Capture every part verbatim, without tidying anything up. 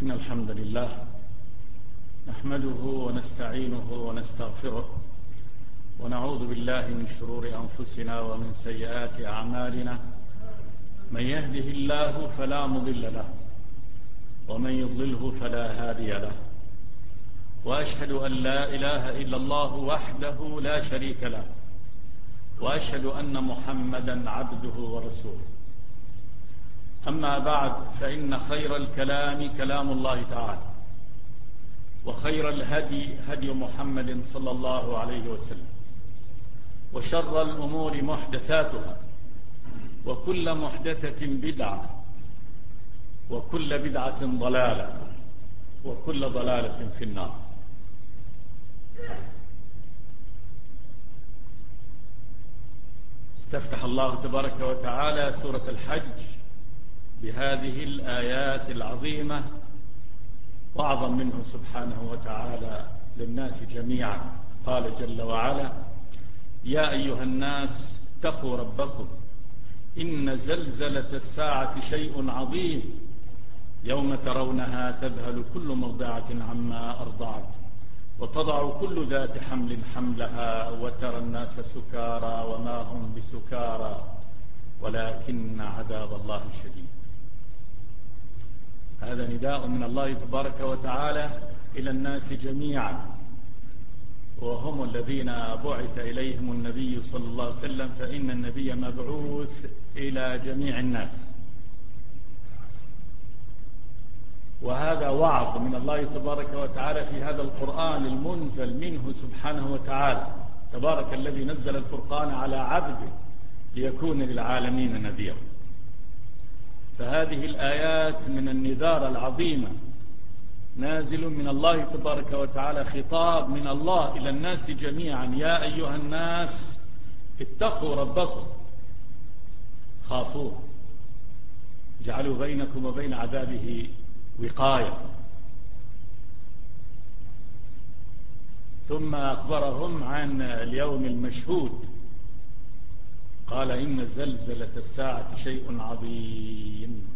إن الحمد لله نحمده ونستعينه ونستغفره ونعوذ بالله من شرور أنفسنا ومن سيئات أعمالنا. من يهده الله فلا مضل له ومن يضلله فلا هادي له، وأشهد أن لا إله إلا الله وحده لا شريك له، وأشهد أن محمدا عبده ورسوله. أما بعد، فإن خير الكلام كلام الله تعالى، وخير الهدي هدي محمد صلى الله عليه وسلم، وشر الأمور محدثاتها، وكل محدثة بدعة، وكل بدعة ضلالة، وكل ضلالة في النار. استفتح الله تبارك وتعالى سورة الحج بهذه الآيات العظيمة، وأعظم منه سبحانه وتعالى للناس جميعا. قال جل وعلا: يا أيها الناس اتقوا ربكم إن زلزلة الساعة شيء عظيم يوم ترونها تذهل كل مرضعة عما أرضعت وتضع كل ذات حمل حملها وترى الناس سكارى وما هم بسكارى ولكن عذاب الله شديد. هذا نداء من الله تبارك وتعالى إلى الناس جميعا، وهم الذين بعث إليهم النبي صلى الله عليه وسلم، فإن النبي مبعوث إلى جميع الناس. وهذا وعظ من الله تبارك وتعالى في هذا القرآن المنزل منه سبحانه وتعالى. تبارك الذي نزل الفرقان على عبده ليكون للعالمين نذيرا. فهذه الآيات من النذار العظيمة نازل من الله تبارك وتعالى، خطاب من الله إلى الناس جميعا: يا أيها الناس اتقوا ربكم، خافوه، اجعلوا بينكم وبين عذابه وقاية. ثم أخبرهم عن اليوم المشهود، قال: إن زلزلة الساعة شيء عظيم.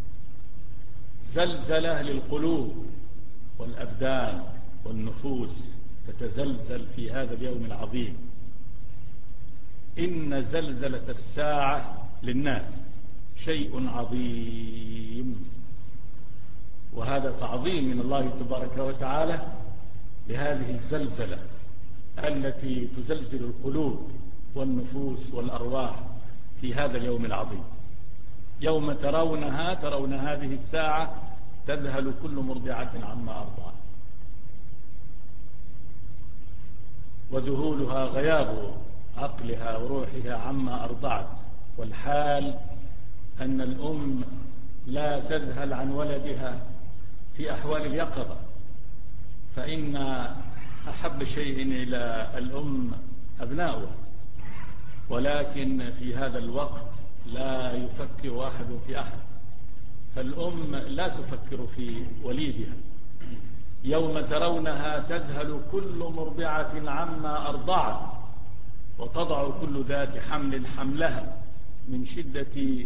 زلزلة للقلوب والأبدان والنفوس تتزلزل في هذا اليوم العظيم. إن زلزلة الساعة للناس شيء عظيم، وهذا تعظيم من الله تبارك وتعالى لهذه الزلزلة التي تزلزل القلوب والنفوس والأرواح في هذا اليوم العظيم. يوم ترونها، ترون هذه الساعة تذهل كل مرضعة عما أرضعت. وذهولها غياب عقلها وروحها عما أرضعت، والحال أن الأم لا تذهل عن ولدها في أحوال اليقظة، فإن أحب شيء إلى الأم أبناؤها، ولكن في هذا الوقت لا يفكر أحد في أحد، فالأم لا تفكر في وليدها. يوم ترونها تذهل كل مرضعة عما أرضعت وتضع كل ذات حمل حملها، من شدة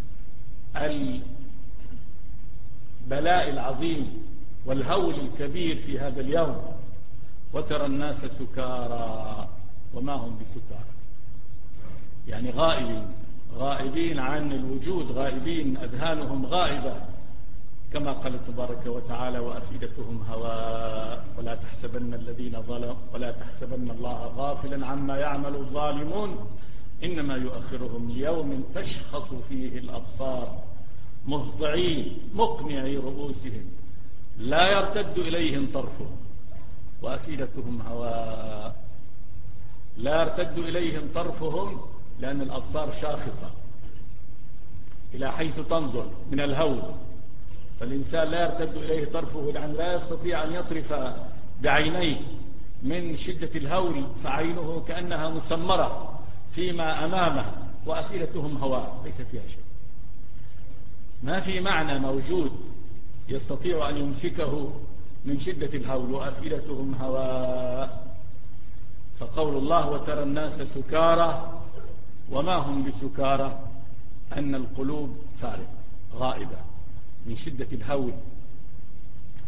البلاء العظيم والهول الكبير في هذا اليوم. وترى الناس سكارى وما هم بسكارى، يعني غائبين غائبين عن الوجود، غائبين، أذهانهم غائبة، كما قال تبارك وتعالى: وأفئدتهم هواء ولا تحسبن الذين ظلموا ولا تحسبن الله غافلا عما يعمل الظالمون إنما يؤخرهم ليوم تشخص فيه الأبصار مهطعين مقنعي رؤوسهم لا يرتد إليهم طرفهم وأفئدتهم هواء. لا يرتد إليهم طرفهم لأن الأبصار شاخصة إلى حيث تنظر من الهول، فالإنسان لا يرتد إليه طرفه، لأن لا يستطيع أن يطرف بعينيه من شدة الهول، فعينه كأنها مسمرة فيما أمامه. وأفئدتهم هواء، ليس فيها شيء، ما في معنى موجود يستطيع أن يمسكه من شدة الهول. وأفئدتهم هواء. فقول الله: وترى الناس سكارى وما هم بسكارى، أن القلوب فارغة غائبة من شدة الهول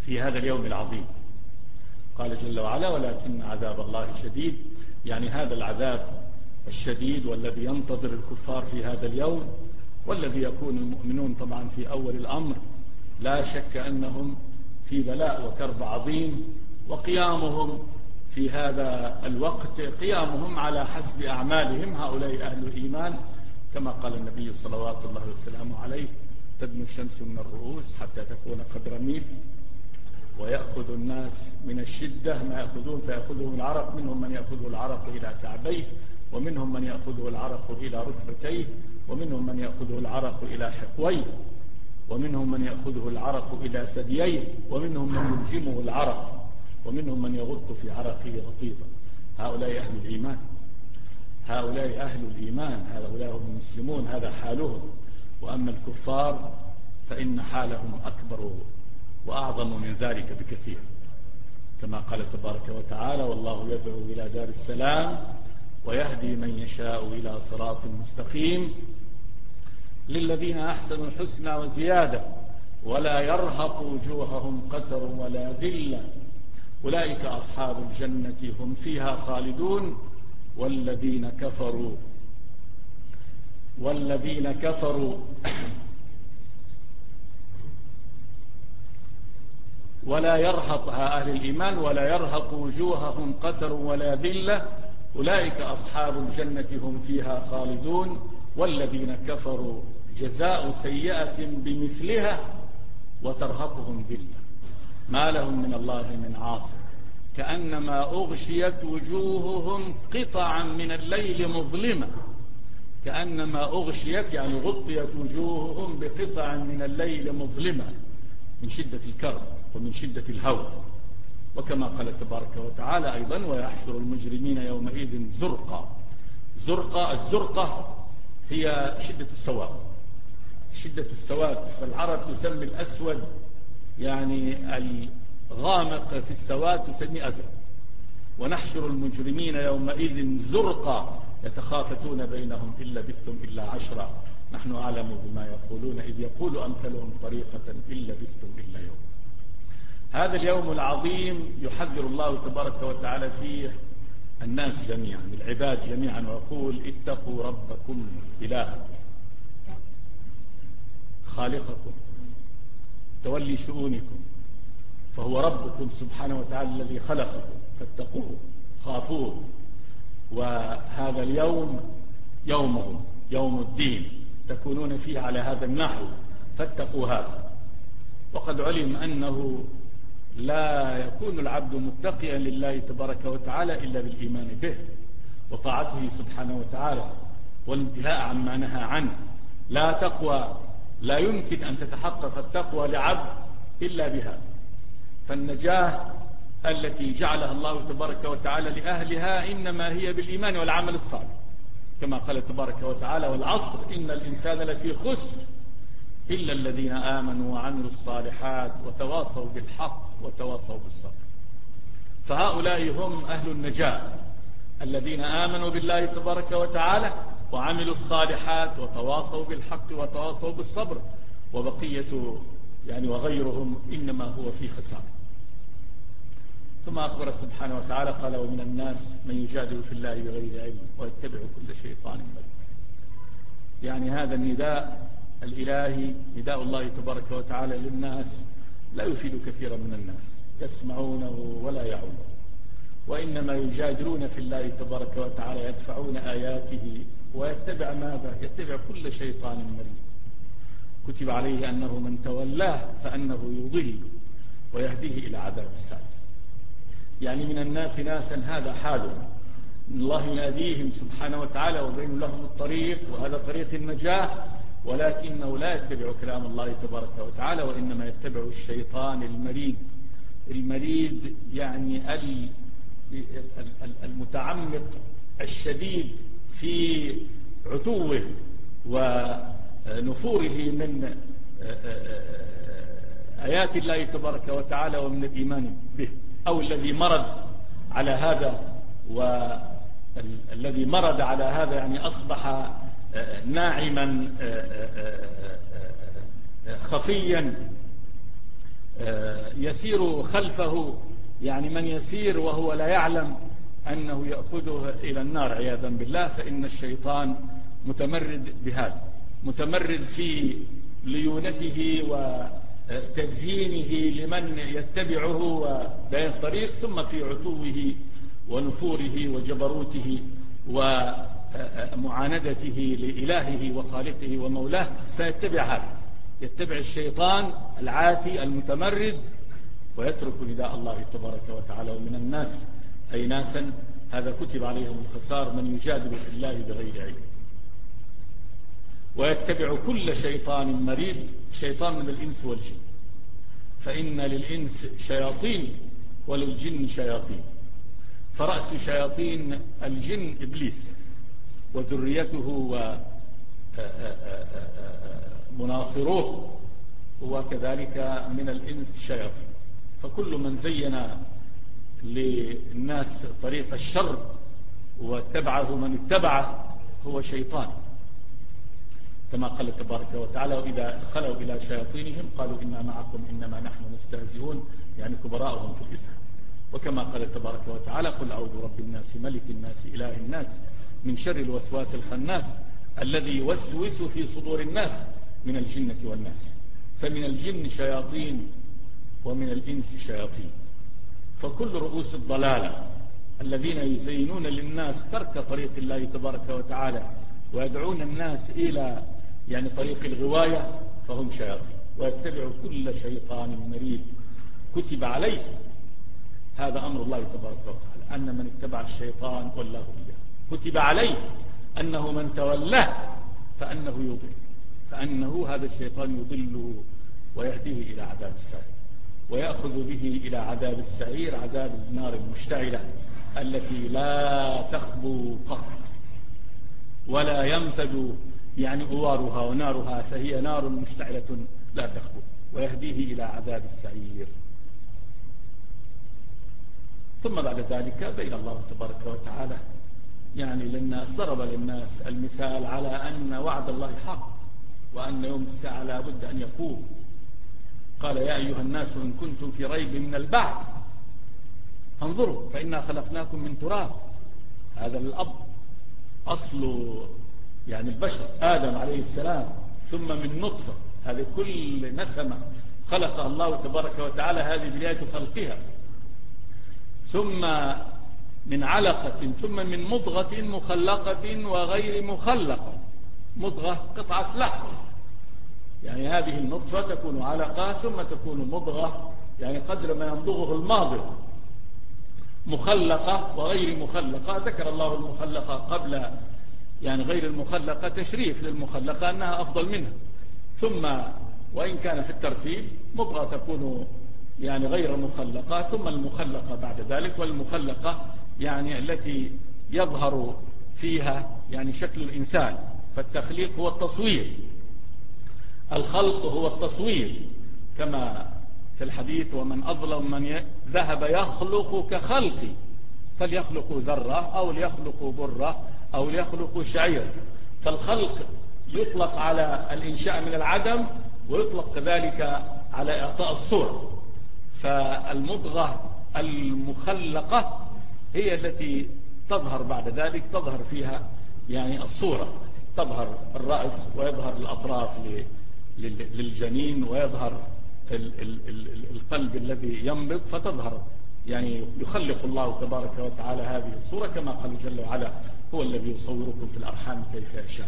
في هذا اليوم العظيم. قال جل وعلا: ولكن عذاب الله شديد، يعني هذا العذاب الشديد والذي ينتظر الكفار في هذا اليوم، والذي يكون المؤمنون طبعا في أول الأمر لا شك أنهم في بلاء وكرب عظيم، وقيامهم في هذا الوقت قيامهم على حسب أعمالهم. هؤلاء أهل الإيمان كما قال النبي صلوات الله وسلامه عليه: تدنو الشمس من الرؤوس حتى تكون قدر ميل، ويأخذ الناس من الشدة ما يأخذون فيأخذهم العرق، منهم من يأخذه العرق إلى كعبيه، ومنهم من يأخذه العرق إلى ركبتيه، ومنهم من يأخذه العرق إلى حقويه، ومنهم من يأخذه العرق إلى ثدييه، ومنهم من يلجمه العرق، ومنهم من يغط في عرقه غطيطا. هؤلاء أهل الإيمان، هؤلاء أهل الإيمان، هؤلاء هم المسلمون، هذا حالهم. وأما الكفار فإن حالهم أكبر وأعظم من ذلك بكثير، كما قال تبارك وتعالى: والله يدعو إلى دار السلام ويهدي من يشاء إلى صراط مستقيم للذين أحسنوا الحسنى وزيادة ولا يرهق وجوههم قتر ولا ذلة أولئك أصحاب الجنة هم فيها خالدون والذين كفروا والذين كفروا ولا يرهق أهل الإيمان ولا يرهق وجوههم قتر ولا ذلة أولئك أصحاب الجنة هم فيها خالدون والذين كفروا جزاء سيئة بمثلها وترهقهم ذلة ما لهم من الله من عاصم كأنما أغشيت وجوههم قطعا من الليل مظلمة كأنما أغشيت يعني غطيت وجوههم بقطع من الليل مظلمة من شدة الكرب ومن شدة الهول. وكما قال تبارك وتعالى أيضا: ويحشر المجرمين يومئذ زرقا. زرقا الزرقة هي شدة السواد، شدة السواد، فالعرب تسمي الأسود يعني الغامق في السواد تسمي أزرق. ونحشر المجرمين يومئذ زرقا يتخافتون بينهم إن لبثتم إلا عشرا نحن أعلم بما يقولون إذ يقول أمثلهم طريقة إن لبثتم إلا يوم. هذا اليوم العظيم يحذر الله تبارك وتعالى فيه الناس جميعا، العباد جميعا، ويقول: اتقوا ربكم إلهكم خالقكم تولي شؤونكم، فهو ربكم سبحانه وتعالى الذي خلقكم فاتقوه خافوه. وهذا اليوم يومهم يوم الدين تكونون فيه على هذا النحو فاتقوا هذا. وقد علم أنه لا يكون العبد متقيا لله تبارك وتعالى إلا بالإيمان به وطاعته سبحانه وتعالى والانتهاء عما نهى عنه. لا تقوى لا يمكن أن تتحقق التقوى لعبد إلا بها. فالنجاة التي جعلها الله تبارك وتعالى لأهلها إنما هي بالإيمان والعمل الصالح، كما قال تبارك وتعالى: والعصر إن الإنسان لفي خسر إلا الذين آمنوا وعملوا الصالحات وتواصوا بالحق وتواصوا بالصبر. فهؤلاء هم أهل النجاة الذين آمنوا بالله تبارك وتعالى وعملوا الصالحات وتواصوا بالحق وتواصوا بالصبر، وبقية يعني وغيرهم إنما هو في خسارة. ثم أخبر سبحانه وتعالى قال: ومن الناس من يجادل في الله بغير علم ويتبع كل شيطان مريد. يعني هذا النداء الإلهي نداء الله تبارك وتعالى للناس لا يفيد كثيرا من الناس يسمعونه ولا يعونه، وإنما يجادلون في الله تبارك وتعالى يدفعون آياته ويتبع ماذا؟ يتبع كل شيطان مريد كتب عليه أنه من تولاه فأنه يضل ويهديه إلى عذاب السعير. يعني من الناس ناسا هذا حالهم، الله يناديهم سبحانه وتعالى ويبين لهم الطريق وهذا طريق النجاة، ولكنه لا يتبع كلام الله تبارك وتعالى وإنما يتبع الشيطان المريد. المريد يعني المتعمق الشديد في عتوه ونفوره من آيات الله تبارك وتعالى ومن الإيمان به، أو الذي مرض على هذا، والذي مرض على هذا يعني أصبح ناعما خفيا يسير خلفه يعني من يسير وهو لا يعلم أنه يأخذه إلى النار عياذا بالله، فإن الشيطان متمرد بهذا، متمرد في ليونته وتزيينه لمن يتبعه وبين الطريق، ثم في عتوه ونفوره وجبروته ومعاندته لإلهه وخالقه ومولاه، فيتبع هذا، يتبع الشيطان العاتي المتمرد ويترك نداء الله تبارك وتعالى. ومن الناس أي ناسا هذا كتب عليهم الخسار من يجادل في الله بغير علم، ويتبع كل شيطان مريد، شيطان من الإنس والجن، فإن للإنس شياطين وللجن شياطين، فرأس شياطين الجن إبليس وذريته ومناصروه، وكذلك من الإنس شياطين. فكل من زين للناس طريق الشر واتبعه من اتبعه هو شيطان، كما قال تبارك وتعالى: وإذا خلوا إلى شياطينهم قالوا إنا معكم إنما نحن مستهزئون، يعني كبراءهم في الإثم. وكما قال تبارك وتعالى: قل أعوذ برب الناس ملك الناس إله الناس من شر الوسواس الخناس الذي يوسوس في صدور الناس من الجنة والناس. فمن الجن شياطين ومن الإنس شياطين. فكل رؤوس الضلالة الذين يزينون للناس ترك طريق الله تبارك وتعالى ويدعون الناس إلى يعني طريق الغواية فهم شياطين، ويتبع كل شيطان مريد كتب عليه. هذا أمر الله تبارك وتعالى، أن من اتبع الشيطان والله إياه كتب عليه أنه من تولاه فأنه يضل، فأنه هذا الشيطان يضل ويهديه إلى عذاب السعير، ويأخذ به إلى عذاب السعير، عذاب النار المشتعلة التي لا تخبو قط ولا ينفد يعني أوارها ونارها، فهي نار مشتعلة لا تخبو، ويهديه إلى عذاب السعير. ثم بعد ذلك بين الله تبارك وتعالى يعني للناس، ضرب للناس المثال على أن وعد الله حق، وأن يوم الساعة لا بد أن يقوم. قال: يا أيها الناس إن كنتم في ريب من البعث فانظروا فإنا خلقناكم من تراب. هذا الأب أصل يعني البشر آدم عليه السلام، ثم من نطفة، هذه كل نسمة خلقها الله تبارك وتعالى، هذه بداية خلقها، ثم من علقة، ثم من مضغة مخلقة وغير مخلقة. مضغة قطعة لحم، يعني هذه النطفة تكون علقة ثم تكون مضغة، يعني قدر ما يمضغه الماضغ. مخلقة وغير مخلقة، ذكر الله المخلقة قبل يعني غير المخلقة تشريف للمخلقة أنها أفضل منها، ثم وإن كان في الترتيب مضغة تكون يعني غير مخلقة، ثم المخلقة بعد ذلك، والمخلقة يعني التي يظهر فيها يعني شكل الإنسان. فالتخليق هو التصوير، الخلق هو التصوير، كما في الحديث: ومن أظلم من ذهب يخلق كخلقي، فليخلق ذرة أو ليخلق برة أو ليخلق شعير. فالخلق يطلق على الإنشاء من العدم، ويطلق كذلك على إعطاء الصورة. فالمضغة المخلقة هي التي تظهر بعد ذلك، تظهر فيها يعني الصورة، تظهر الرأس ويظهر الأطراف للجنين، ويظهر القلب الذي ينبض، فتظهر يعني يخلق الله تبارك وتعالى هذه الصورة، كما قال جل وعلا: هو الذي يصوركم في الأرحام كيف يشاء.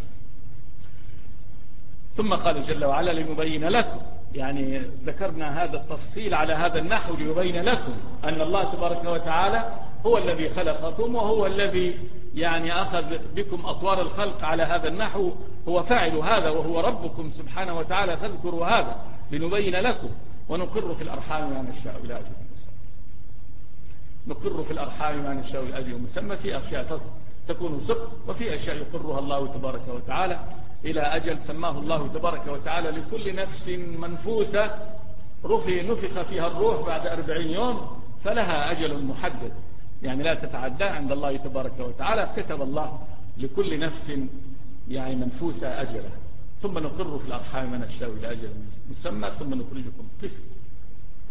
ثم قال جل وعلا: لنبين لكم، يعني ذكرنا هذا التفصيل على هذا النحو ليبين لكم أن الله تبارك وتعالى هو الذي خلقكم، وهو الذي يعني أخذ بكم أطوار الخلق على هذا النحو، هو فاعل هذا وهو ربكم سبحانه وتعالى، فاذكروا هذا لنبين لكم ونقر في الأرحام ما نشاء إلى أجل مسمى. نقر في الأرحام ما نشاء إلى أجل مسمى، في أشياء تكون صدق، وفي أشياء يقرها الله تبارك وتعالى إلى أجل سماه الله تبارك وتعالى لكل نفس منفوسة رفي نفخ فيها الروح بعد أربعين يوم، فلها أجل محدد يعني لا تتعدى عند الله تبارك وتعالى. كتب الله لكل نفس يعني منفوسة أجله. ثم نقر في الأرحام ما نشاء إلى أجل مسمى ثم نخرجكم طفل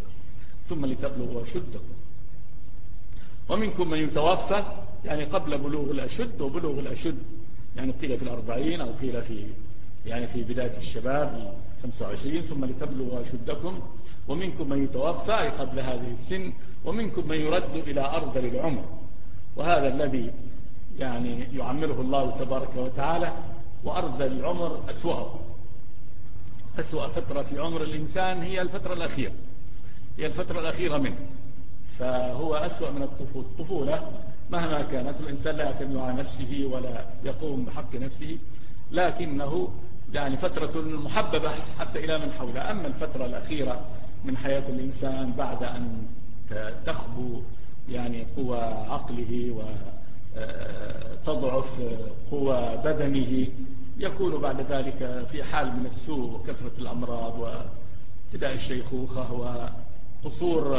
ثم لتبلغوا أشدكم. ومنكم من يتوفى يعني قبل بلوغ الأشد وبلوغ الأشد، يعني قيل في الأربعين أو قيل في يعني في بداية الشباب خمسة وعشرين، ثم لتبلغوا أشدكم. ومنكم من يتوفى أي قبل هذه السن، ومنكم من يرد إلى أرذل العمر، وهذا الذي يعني يعمره الله تبارك وتعالى. وأرذل العمر أسوأ أسوأ فترة في عمر الإنسان هي الفترة الأخيرة، هي الفترة الأخيرة منه، فهو أسوأ من الطفولة. الطفولة مهما كانت الإنسان لا يعتمد على نفسه ولا يقوم بحق نفسه، لكنه يعني فترة محببة حتى إلى من حوله. أما الفترة الأخيرة من حياة الإنسان بعد أن تخبو يعني قوى عقله وتضعف قوى بدنه، يكون بعد ذلك في حال من السوء وكثرة الأمراض وابتداء الشيخوخة وقصور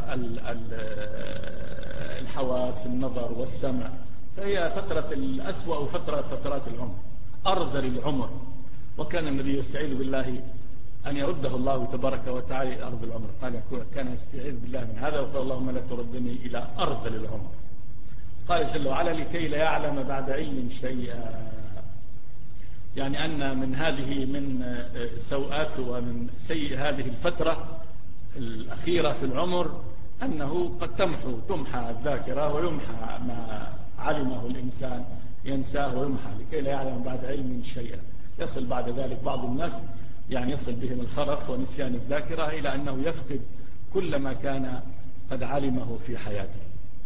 الحواس النظر والسمع، فهي فترة الأسوأ فترة فترات العمر، أرذل العمر. وكان النبي يستعيذ بالله أن يرده الله تبارك وتعالى إلى أرض العمر، قال كان يستعيذ بالله من هذا وقال اللهم لا تردني إلى أرذل العمر. قال جل وعلا لكي لا يعلم بعد علم شيئا، يعني أن من هذه من سوءات ومن سيء هذه الفترة الأخيرة في العمر أنه قد تمحو تمحى الذاكرة ويمحى ما علمه الإنسان، ينساه ويمحى، لكي لا يعلم بعد علم شيئا. يصل بعد ذلك بعض الناس يعني يصل بهم الخرف ونسيان الذاكرة إلى أنه يفقد كل ما كان قد علمه في حياته.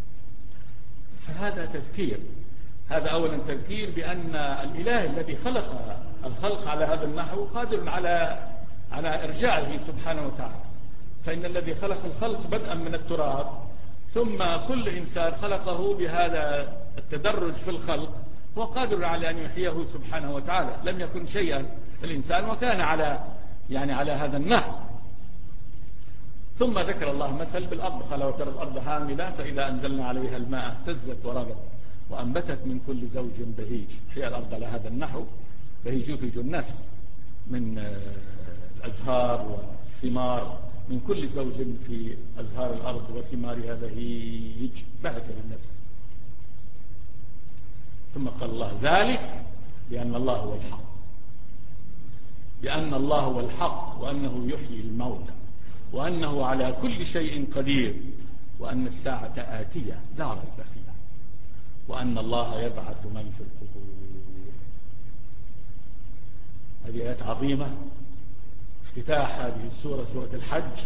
فهذا تذكير، هذا أولا تذكير بأن الإله الذي خلق الخلق على هذا النحو قادر على على إرجاعه سبحانه وتعالى. فإن الذي خلق الخلق بدءا من التراب، ثم كل إنسان خلقه بهذا التدرج في الخلق، هو قادر على أن يحييه سبحانه وتعالى. لم يكن شيئا الإنسان وكان على يعني على هذا النحو. ثم ذكر الله مثل بالأرض، قال وترى الأرض هاملة فإذا أنزلنا عليها الماء اهتزت وربت وأنبتت من كل زوج بهيج. هي الأرض على هذا النحو بهيج يبهج النفس من الأزهار والثمار، من كل زوج في أزهار الأرض وثمارها بهيج بهجة للنفس. ثم قال الله ذلك بأن الله هو الحق، بأن الله هو الحق وأنه يحيي الموتى وأنه على كل شيء قدير وأن الساعة آتية لا ريب فيها وأن الله يبعث من في القبور. هذه آيات عظيمة، افتتاح هذه السورة سورة الحج،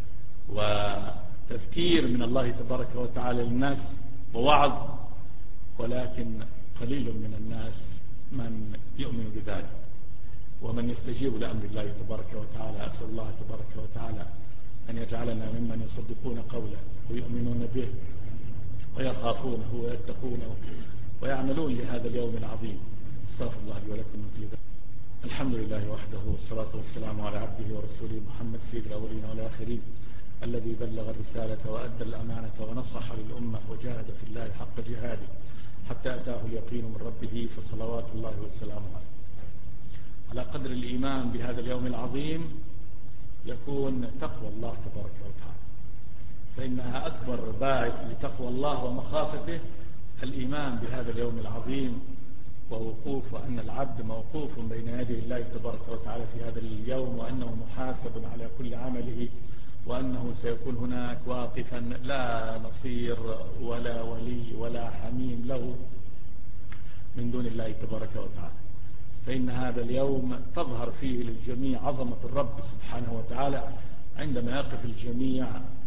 وتذكير من الله تبارك وتعالى للناس ووعظ، ولكن قليل من الناس من يؤمن بذلك ومن يستجيب لأمر الله تبارك وتعالى. أسأل الله تبارك وتعالى أن يجعلنا ممن يصدقون قوله ويؤمنون به ويخافونه ويتقونه ويعملون لهذا اليوم العظيم. استغفر الله لي ولكم من كل ذنب. الحمد لله وحده والصلاة والسلام على عبده ورسوله محمد سيد الأولين والآخرين، الذي بلغ الرسالة وأدى الأمانة ونصح للأمة وجاهد في الله حق جهاده حتى أتاه اليقين من ربه، فصلوات الله والسلام عليه. على قدر الإيمان بهذا اليوم العظيم يكون تقوى الله تبارك وتعالى، فإنها أكبر باعث لتقوى الله ومخافته الإيمان بهذا اليوم العظيم، ووقوف وأن العبد موقوف بين يدي الله تبارك وتعالى في هذا اليوم، وأنه محاسب على كل عمله، وأنه سيكون هناك واقفا لا نصير ولا ولي ولا حميم له من دون الله تبارك وتعالى. فإن هذا اليوم تظهر فيه للجميع عظمة الرب سبحانه وتعالى، عندما يقف الجميع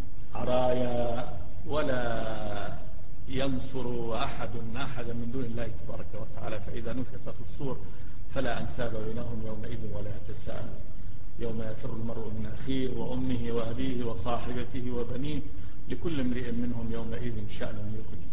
عرايا ولا ينصر أحد أحدا من دون الله تبارك وتعالى. فإذا نفخ في الصور فلا أنساب بينهم يومئذ ولا يتساءل، يوم يفر المرء من أخيه وأمه وأبيه وصاحبته وبنيه لكل امرئ منهم يومئذ شأن يغنيه.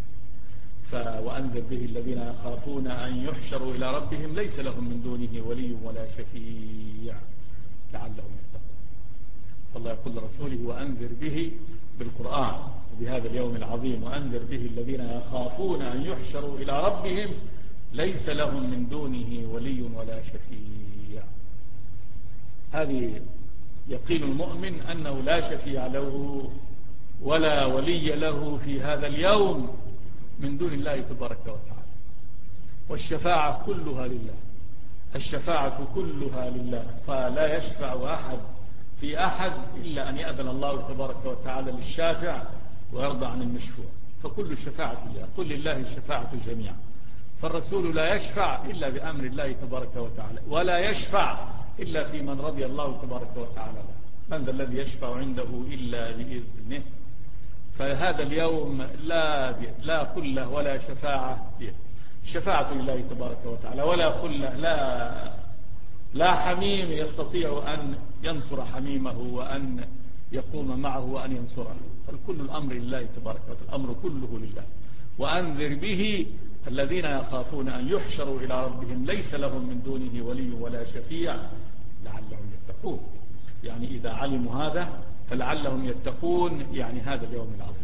وأنذر به الذين يخافون أن يحشروا إلى ربهم ليس لهم من دونه ولي ولا شفيع لعلهم يتقون. والله يقول لرسوله وأنذر به بالقرآن وبهذا اليوم العظيم، وأنذر به الذين يخافون أن يحشروا إلى ربهم ليس لهم من دونه ولي ولا شفيع. هذه يقين المؤمن أنه لا شفيع له ولا ولي له في هذا اليوم من دون الله تبارك وتعالى. والشفاعة كلها لله، الشفاعة كلها لله، فلا يشفع أحد في أحد إلا أن يأذن الله تبارك وتعالى للشافع ويرضى عن المشفوع، فكل الشفاعة لله. قل لله الشفاعة جميعا. فالرسول لا يشفع إلا بأمر الله تبارك وتعالى، ولا يشفع إلا في من رضي الله تبارك وتعالى له. من ذا الذي يشفع عنده إلا بإذنه؟ فهذا اليوم لا لا خلة ولا شفاعة بيده. الشفاعة لله تبارك وتعالى، ولا خلة، لا لا حميم يستطيع أن ينصر حميمه وأن يقوم معه وأن ينصره، فالكل الأمر لله تبارك وتعالى، الأمر كله لله. وأنذر به الذين يخافون أن يحشروا إلى ربهم ليس لهم من دونه ولي ولا شفيع لعلهم يتقون. يعني إذا علموا هذا فلعلهم يتقون، يعني هذا اليوم العظيم.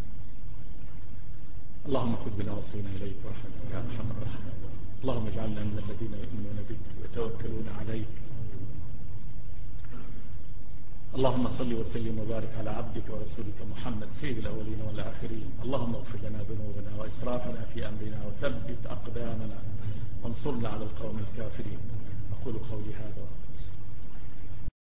اللهم خذ بنواصينا إليك ورحمتك يا أرحم الراحمين. اللهم اجعلنا من الذين يؤمنون بك ويتوكلون عليك. اللهم صل وسلم وبارك على عبدك ورسولك محمد سيد الأولين والآخرين. اللهم اغفر لنا ذنوبنا وإسرافنا في أمرنا وثبت أقدامنا وانصرنا على القوم الكافرين. أقول قولي هذا